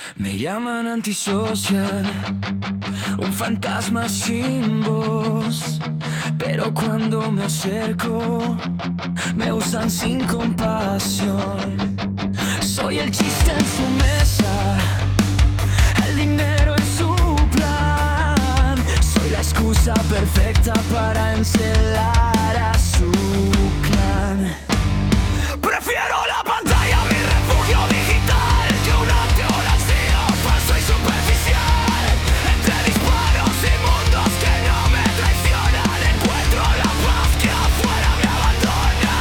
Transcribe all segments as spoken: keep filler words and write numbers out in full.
Me llaman antisocial, un fantasma sin voz. Pero cuando me acerco, me usan sin compasión. Soy el chiste en su mesa, el dinero en su plan. Soy la excusa perfecta para encelar a su clan. Prefiero la pantalla, mi refugio digital, que una teoría falso y superficial. Entre disparos y mundos que no me traicionan, encuentro la paz que afuera me abandona.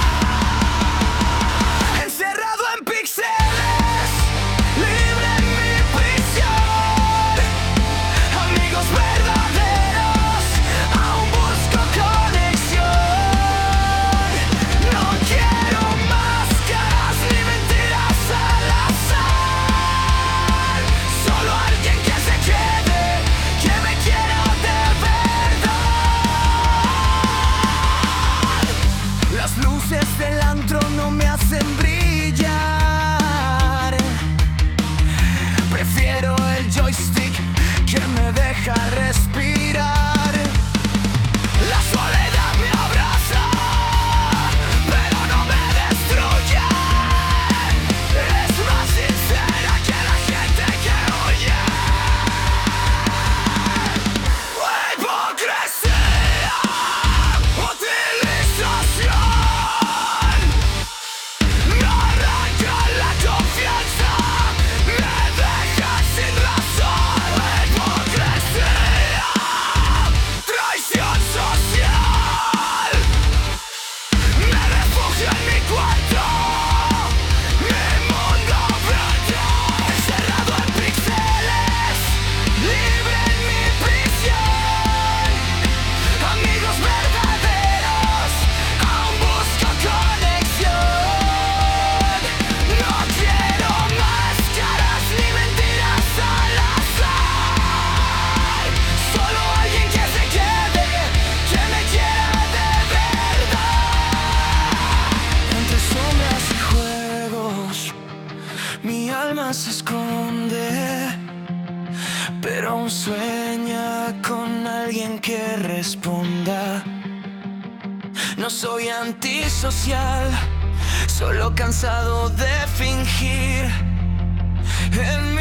Encerrado en píxeles, libre en mi prisión. Amigos verdaderos, aún busco conexión. No quiero máscaras ni mentiras al azar. Solo alguien que se quede, que me quiera de verdad. Las luces del antro no me hacen brillar. Prefiero el joystick que me deja respirar. La soledad me abraza, pero no me destruye. Es más sincera que la gente que huye. Hipocresía, utilización, me arranca la confianza, me deja sin razón. Hipocresía, traición social, me refugio en mi cuarto, mi mundo pronto. Encerrado en píxeles, libre en mi prisión. Amigos verdaderos, aún busco conexión. No quiero máscaras ni mentiras al azar. Solo alguien que se quede, que me quiera de verdad. Entre sombras y juegos, mi alma se esconde, pero aún sueña con alguien que responda. No soy antisocial, solo cansado de fingir. En